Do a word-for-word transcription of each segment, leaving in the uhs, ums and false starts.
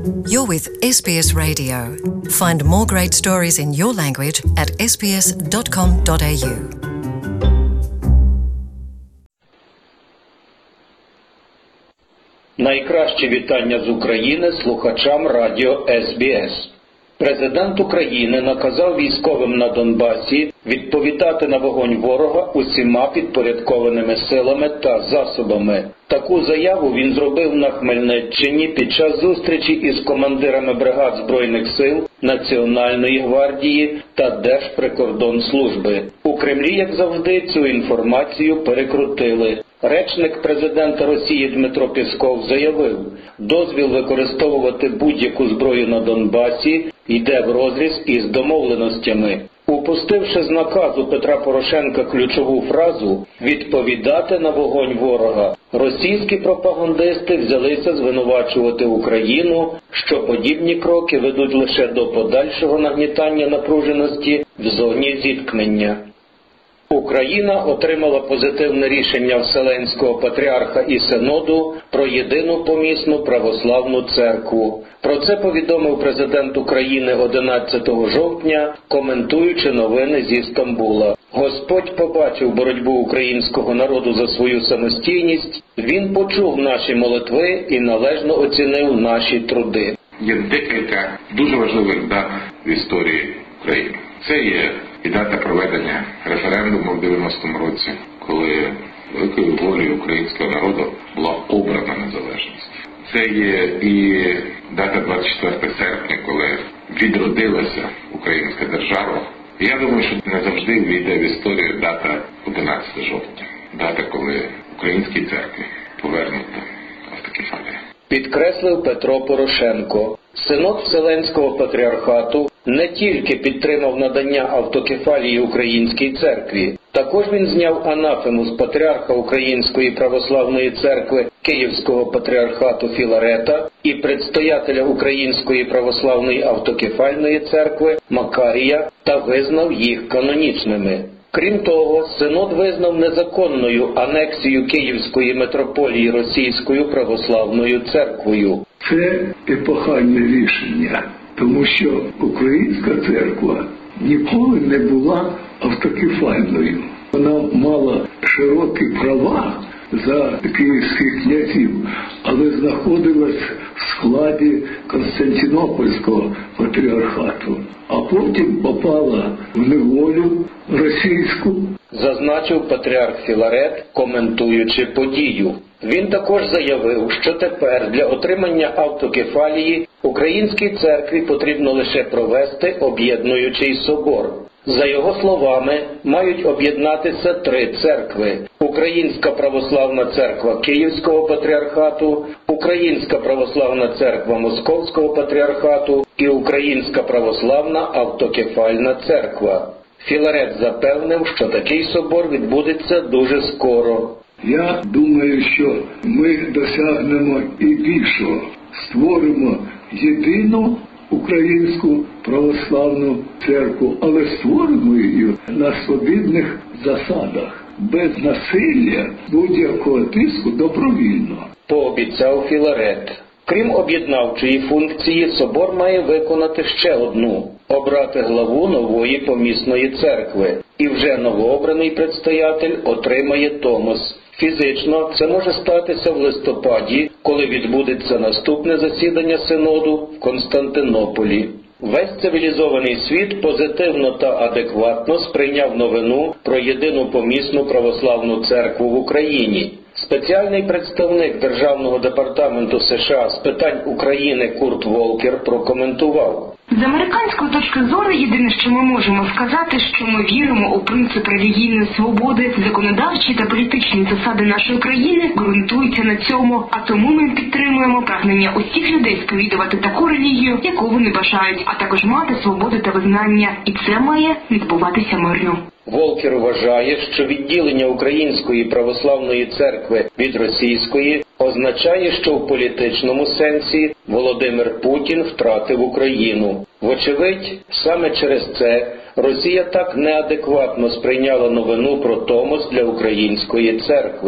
You're with ес бі ес Radio. Find more great stories in your language at ес бі ес dot com dot a u. Найкращі вітання з України слухачам радіо ес бі ес. Президент України наказав військовим на Донбасі відповідати на вогонь ворога усіма підпорядкованими силами та засобами. Таку заяву він зробив на Хмельниччині під час зустрічі із командирами бригад Збройних сил, Національної гвардії та Держприкордонслужби. У Кремлі, як завжди, цю інформацію перекрутили. Речник президента Росії Дмитро Пєсков заявив, дозвіл використовувати будь-яку зброю на Донбасі йде врозріз із домовленостями. Упустивши з наказу Петра Порошенка ключову фразу «відповідати на вогонь ворога», російські пропагандисти взялися звинувачувати Україну, що подібні кроки ведуть лише до подальшого нагнітання напруженості в зоні зіткнення. Україна отримала позитивне рішення Вселенського Патріарха і Синоду про єдину помісну православну церкву. Про це повідомив президент України одинадцятого жовтня, коментуючи новини зі Стамбула. Господь побачив боротьбу українського народу за свою самостійність, Він почув наші молитви і належно оцінив наші труди. Є декілька дуже важливих дат в історії України. Це є і дата проведення референдуму в дев'яностому році, коли великою волею українського народу була обрана незалежність. Це є і дата двадцять четвертого серпня, коли відродилася українська держава. І я думаю, що не завжди війде в історію дата одинадцятого жовтня, дата, коли українській церкві повернута автокефалія. Підкреслив Петро Порошенко. Синод Вселенського Патріархату не тільки підтримав надання автокефалії Українській церкві, також він зняв анафему з патріарха Української православної церкви Київського патріархату Філарета і предстоятеля Української православної автокефальної церкви Макарія та визнав їх канонічними. Крім того, Синод визнав незаконною анексію Київської митрополії Російською православною церквою. Це епохальне рішення, тому що Українська церква ніколи не була автокефальною. Вона мала широкі права за київських князів, але знаходилась в складі Константинопольського патріархату, а потім попала в неволю російську. Зазначив патріарх Філарет, коментуючи подію. Він також заявив, що тепер для отримання автокефалії Українській церкві потрібно лише провести об'єднуючий собор. За його словами, мають об'єднатися три церкви – Українська православна церква Київського патріархату, Українська православна церква Московського патріархату і Українська православна автокефальна церква. Філарет запевнив, що такий собор відбудеться дуже скоро. Я думаю, що ми досягнемо і більшого. Створимо єдину Українську православну церкву, але створимо її на свобідних засадах, без насилля, будь-якого тиску, добровільно. Пообіцяв Філарет. Крім об'єднавчої функції, собор має виконати ще одну – обрати главу нової помісної церкви. І вже новообраний предстоятель отримає томос. Фізично це може статися в листопаді, коли відбудеться наступне засідання Синоду в Константинополі. Весь цивілізований світ позитивно та адекватно сприйняв новину про єдину помісну православну церкву в Україні. Спеціальний представник Державного департаменту США з питань України Курт Волкер прокоментував. З американської точки зору єдине, що ми можемо сказати, що ми віримо у принцип релігійної свободи, законодавчі та політичні засади нашої країни ґрунтуються на цьому, а тому ми підтримуємо прагнення усіх людей сповідувати таку релігію, яку вони бажають, а також мати свободу та визнання, і це має відбуватися мирно. Волкер вважає, що відділення Української православної церкви від російської означає, що в політичному сенсі Володимир Путін втратив Україну. Вочевидь, саме через це Росія так неадекватно сприйняла новину про томос для Української церкви.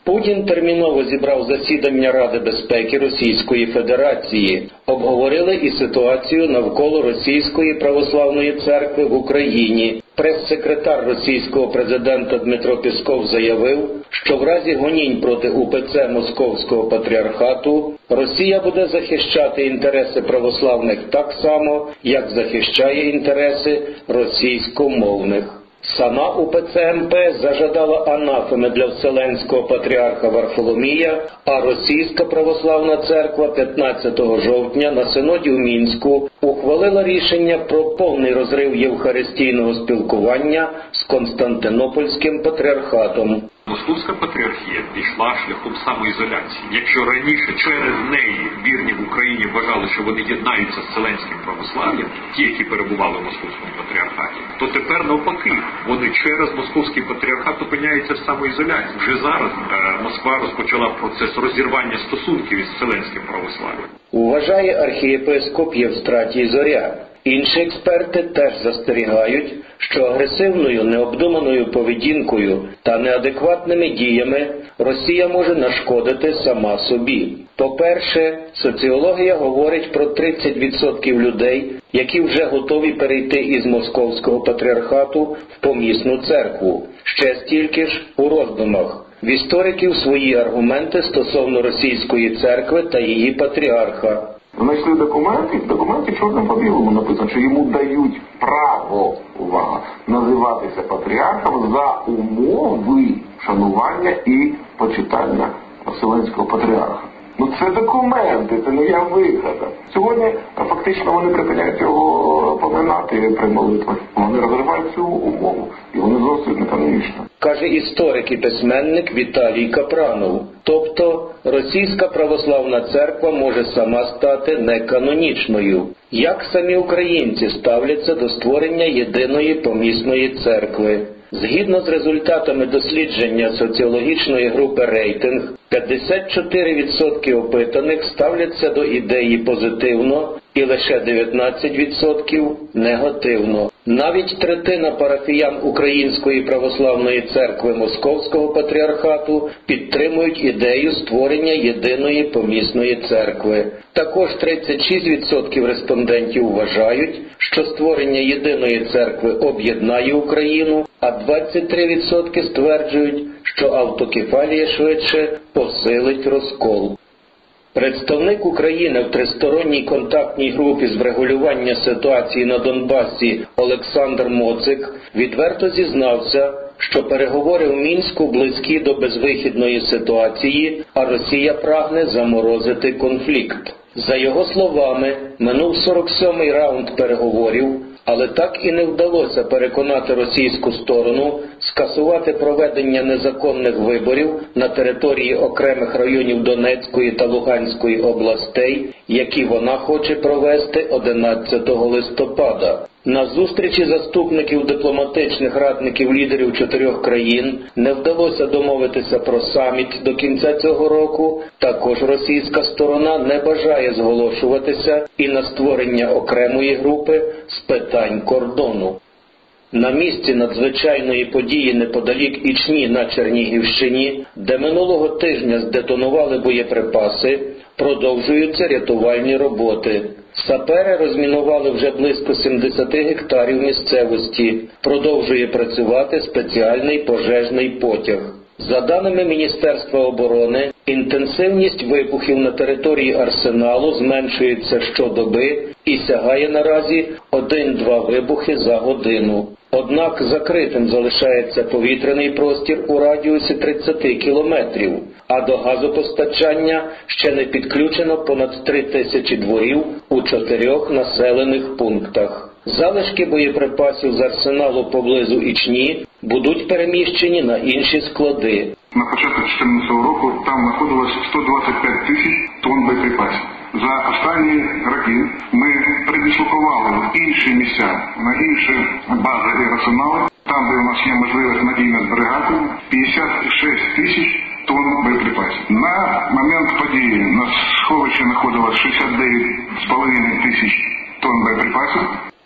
Путін терміново зібрав засідання Ради безпеки Російської Федерації. Обговорили і ситуацію навколо Російської православної церкви в Україні. Прес-секретар російського президента Дмитро Пєсков заявив, що в разі гонінь проти УПЦ Московського патріархату Росія буде захищати інтереси православних так само, як захищає інтереси російськомовних. Сама УПЦ МП зажадала анафеми для Вселенського патріарха Варфоломія, а Російська православна церква п'ятнадцятого жовтня на синоді в Мінську ухвалила рішення про повний розрив євхаристійного спілкування з Константинопольським патріархатом. Московська патріархія пішла шляхом самоізоляції. Якщо раніше через неї вірні в Україні вважали, що вони єднаються з вселенським православ'ям, ті, які перебували в Московському патріархаті, то тепер навпаки, вони через Московський патріархат опиняються в самоізоляції. Вже зараз е, Москва розпочала процес розірвання стосунків із вселенським православ'ям. Вважає архієпископ Євстратій Зоря. Інші експерти теж застерігають, що агресивною, необдуманою поведінкою та неадекватними діями Росія може нашкодити сама собі. По-перше, соціологія говорить про тридцять відсотків людей, які вже готові перейти із Московського патріархату в помісну церкву. Ще стільки ж у роздумах. В істориків свої аргументи стосовно російської церкви та її патріарха. Знайшли документи, в документі чорним по білому написано, що йому дають право, увага, називатися патріархом за умови шанування і почитання Вселенського патріарха. Ну це документи, це не я вигадав. Сьогодні фактично вони припиняють його поминати при молитвах. Вони розривають цю умову, і вони зовсім не канонічні. Каже історик і письменник Віталій Капранов. Тобто, Російська православна церква може сама стати неканонічною. Як самі українці ставляться до створення єдиної помісної церкви? Згідно з результатами дослідження соціологічної групи «Рейтинг», п'ятдесят чотири відсотки опитаних ставляться до ідеї позитивно і лише дев'ятнадцять відсотків негативно. Навіть третина парафіян Української православної церкви Московського патріархату підтримують ідею створення єдиної помісної церкви. Також тридцять шість відсотків респондентів вважають, що створення єдиної церкви об'єднає Україну, а двадцять три відсотки стверджують, що автокефалія швидше посилить розкол. Представник України в тристоронній контактній групі з врегулювання ситуації на Донбасі Олександр Моцик відверто зізнався, що переговори в Мінську близькі до безвихідної ситуації, а Росія прагне заморозити конфлікт. За його словами, минув сорок сьомий раунд переговорів, але так і не вдалося переконати російську сторону скасувати проведення незаконних виборів на території окремих районів Донецької та Луганської областей, які вона хоче провести одинадцятого листопада. На зустрічі заступників дипломатичних радників лідерів чотирьох країн не вдалося домовитися про саміт до кінця цього року. Також російська сторона не бажає зголошуватися і на створення окремої групи з питань кордону. На місці надзвичайної події неподалік Ічні на Чернігівщині, де минулого тижня здетонували боєприпаси, продовжуються рятувальні роботи. Сапери розмінували вже близько сімдесят гектарів місцевості. Продовжує працювати спеціальний пожежний потяг. За даними Міністерства оборони, інтенсивність вибухів на території арсеналу зменшується щодоби і сягає наразі один-два вибухи за годину. Однак закритим залишається повітряний простір у радіусі тридцять кілометрів, а до газопостачання ще не підключено понад три тисячі дворів у чотирьох населених пунктах. Залишки боєприпасів з арсеналу поблизу Ічні будуть переміщені на інші склади. На початку дві тисячі чотирнадцятого року там знаходилось сто двадцять п'ять тисяч тонн боєприпасів. За останні роки ми передислокували в інші місця, на інші бази і арсенали, там, де у нас є можливість надійно зберігати, п'ятдесят шість тисяч тонн боєприпасів. На момент події на сховищі знаходилось шістдесят дев'ять з половиною тисяч тонн боєприпасів.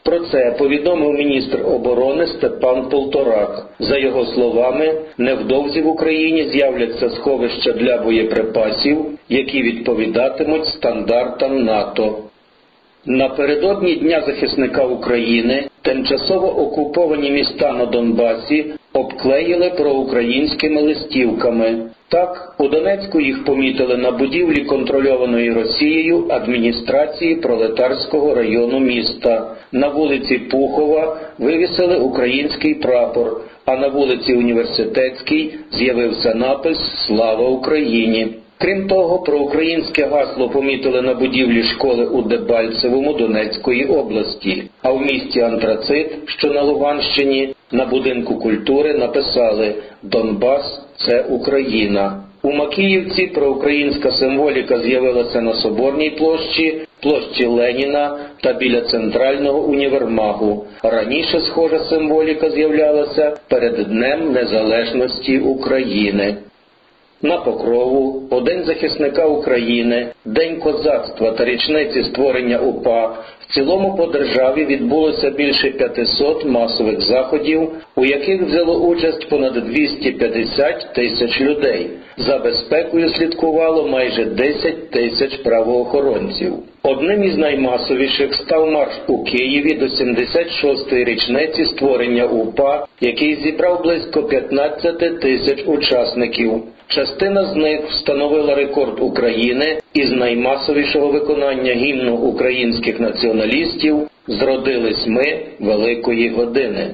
Про це повідомив міністр оборони Степан Полторак. За його словами, невдовзі в Україні з'являться сховища для боєприпасів, які відповідатимуть стандартам НАТО. Напередодні Дня захисника України тимчасово окуповані міста на Донбасі обклеїли проукраїнськими листівками. Так, у Донецьку їх помітили на будівлі контрольованої Росією адміністрації Пролетарського району міста. На вулиці Пухова вивісили український прапор, а на вулиці Університетській з'явився напис «Слава Україні». Крім того, проукраїнське гасло помітили на будівлі школи у Дебальцевому Донецької області, а в місті Антрацит, що на Луганщині, на будинку культури написали «Донбас – це Україна». У Макіївці проукраїнська символіка з'явилася на Соборній площі, площі Леніна та біля Центрального універмагу. Раніше схожа символіка з'являлася перед Днем Незалежності України. На Покрову, у День захисника України, День козацтва та річниці створення УПА в цілому по державі відбулося більше п'ятисот масових заходів, у яких взяло участь понад двісті п'ятдесят тисяч людей. За безпекою слідкувало майже десять тисяч правоохоронців. Одним із наймасовіших став марш у Києві до сімдесят шостої річниці створення УПА, який зібрав близько п'ятнадцять тисяч учасників. Частина з них встановила рекорд України із наймасовішого виконання гімну українських націоналістів «Зродились ми Великої години».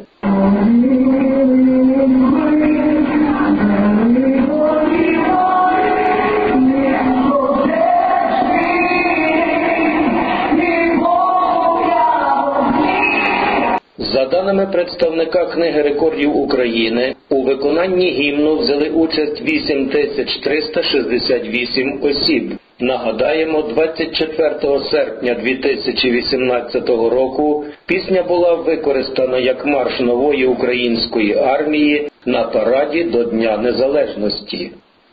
За даними представника Книги рекордів України, у виконанні гімну взяли участь вісім тисяч триста шістдесят вісім осіб. Нагадаємо, двадцять четвертого серпня дві тисячі вісімнадцятого року пісня була використана як марш нової української армії на параді до Дня Незалежності.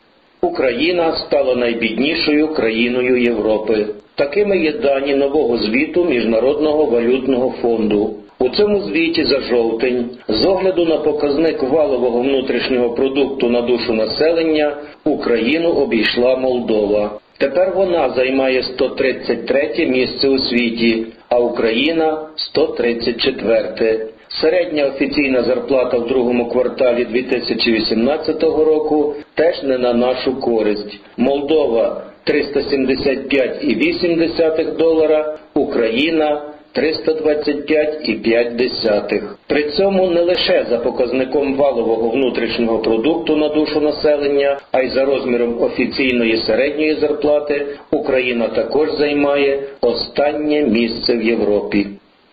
Україна стала найбіднішою країною Європи. Такими є дані нового звіту Міжнародного валютного фонду. У цьому звіті за жовтень, з огляду на показник валового внутрішнього продукту на душу населення, Україну обійшла Молдова. Тепер вона займає сто тридцять третє місце у світі, а Україна – сто тридцять четверте. Середня офіційна зарплата в другому кварталі дві тисячі вісімнадцятого року теж не на нашу користь. Молдова – триста сімдесят п'ять цілих вісім десятих долара, Україна – триста двадцять п'ять цілих п'ять десятих. При цьому не лише за показником валового внутрішнього продукту на душу населення, а й за розміром офіційної середньої зарплати Україна також займає останнє місце в Європі.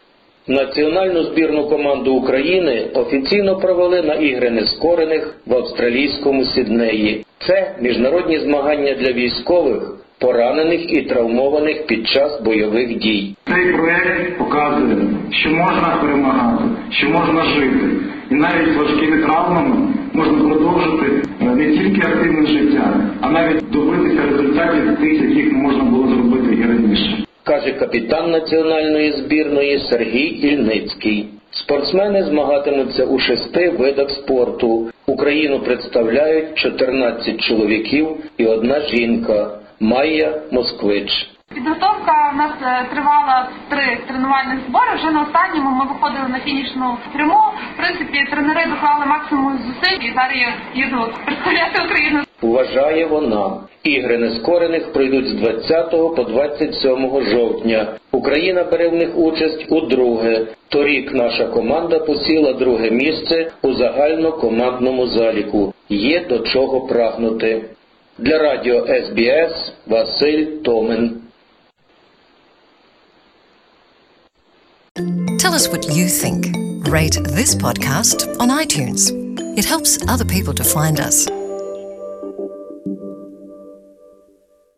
Національну збірну команду України офіційно провели на ігри нескорених в австралійському Сіднеї. Це міжнародні змагання для військових, поранених і травмованих під час бойових дій. Цей проект показує, що можна перемагати, що можна жити. І навіть з важкими травмами можна продовжити не тільки активне життя, а навіть добитися результатів тих, яких можна було зробити і раніше. Каже капітан національної збірної Сергій Ільницький. Спортсмени змагатимуться у шести видах спорту. Україну представляють чотирнадцять чоловіків і одна жінка – Майя Москвич. Підготовка у нас тривала три тренувальних збори. Вже на останньому ми виходили на фінішну пряму. В принципі, тренери доклали максимум зусиль і зараз я їду представляти Україну. Вважає вона. Ігри нескорених пройдуть з двадцятого по двадцять сьомого жовтня. Україна бере в них участь у друге. Торік наша команда посіла друге місце у загальнокомандному заліку. Є до чого прагнути. Для радіо ес бі ес Василь Томин. Tell us what you think. Rate this podcast on iTunes. It helps other people to find us.